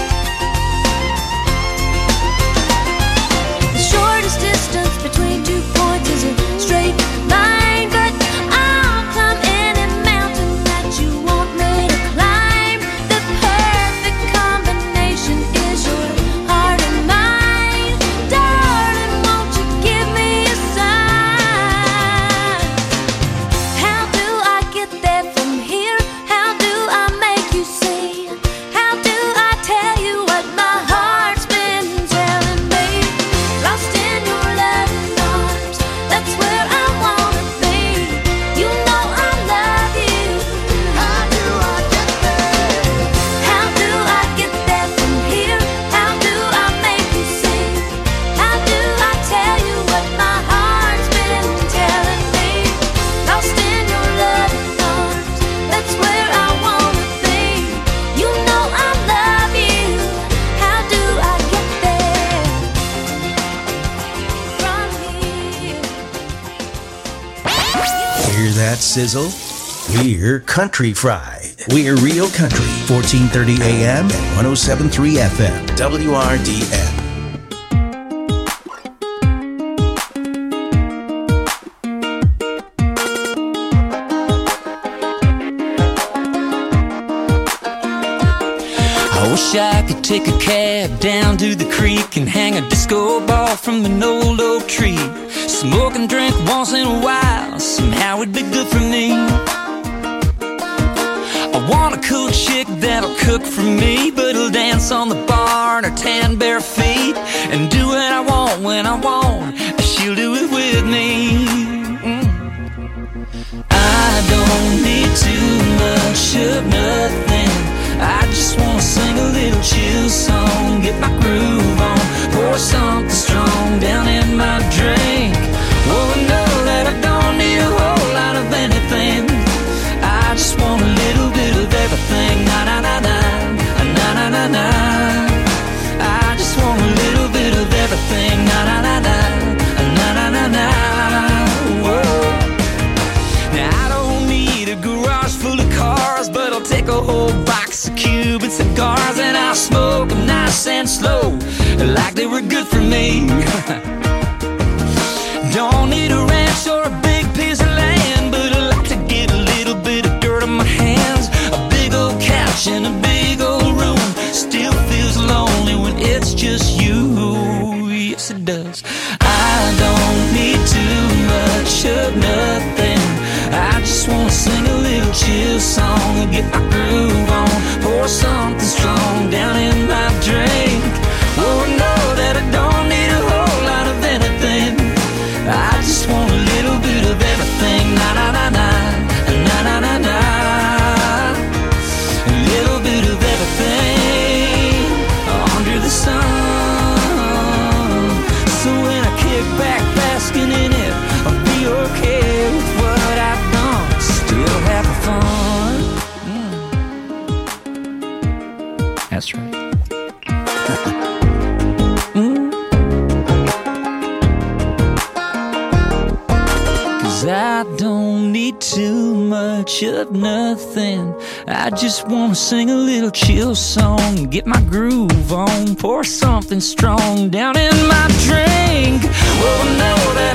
The shortest distance between 2 points is a straight line, but I'll climb any mountain that you want me to climb. The perfect combination is your heart and mine. Darling, won't you give me a sign? How do I get there from here? How do I make you see? How do I tell you what my heart's been telling me? Lost in your loving arms, that's where I wanna be. You know I love you. How do I get there? How do I get there from here? How do I make you see? How do I tell you what my heart's been telling me? Lost in your loving arms, that's where I wanna be. You know I love you. How do I get there from here? Hear that sizzle? We're Country Fried. We're Real Country, 1430 AM and 107.3 FM, WRDN. I wish I could take a cab down to the creek and hang a disco ball from an old oak tree. Smoke and drink once in a while, somehow it'd be good for me. I want a cool chick that'll cook for me, but will dance on the bar in her tan bare feet and do what I want when I want. She'll do it with me. I don't need too much of nothing. I just wanna sing a little chill song, get my groove on, pour something strong down in my drink. Oh, know that I don't need a whole lot of anything. I just want a little bit of everything. Na na na na, na na na na. I just want a little bit of everything. Na na na na, na na na na. Whoa. Now I don't need a garage full of cars, but I'll take a whole box of Cuban cigars and I'll smoke them nice and slow, like they were good for me. Don't need a ranch or a big piece of land, but I like to get a little bit of dirt on my hands. A big old couch in a big old room still feels lonely when it's just you. Yes, it does. I don't need too much of nothing. I just wanna sing a little chill song and get my groove on, pour something strong down in my drink. Oh, I know that I don't need a whole lot of 'cause I don't need too much of nothing. I just wanna sing a little chill song, get my groove on, pour something strong down in my drink. Well, I know that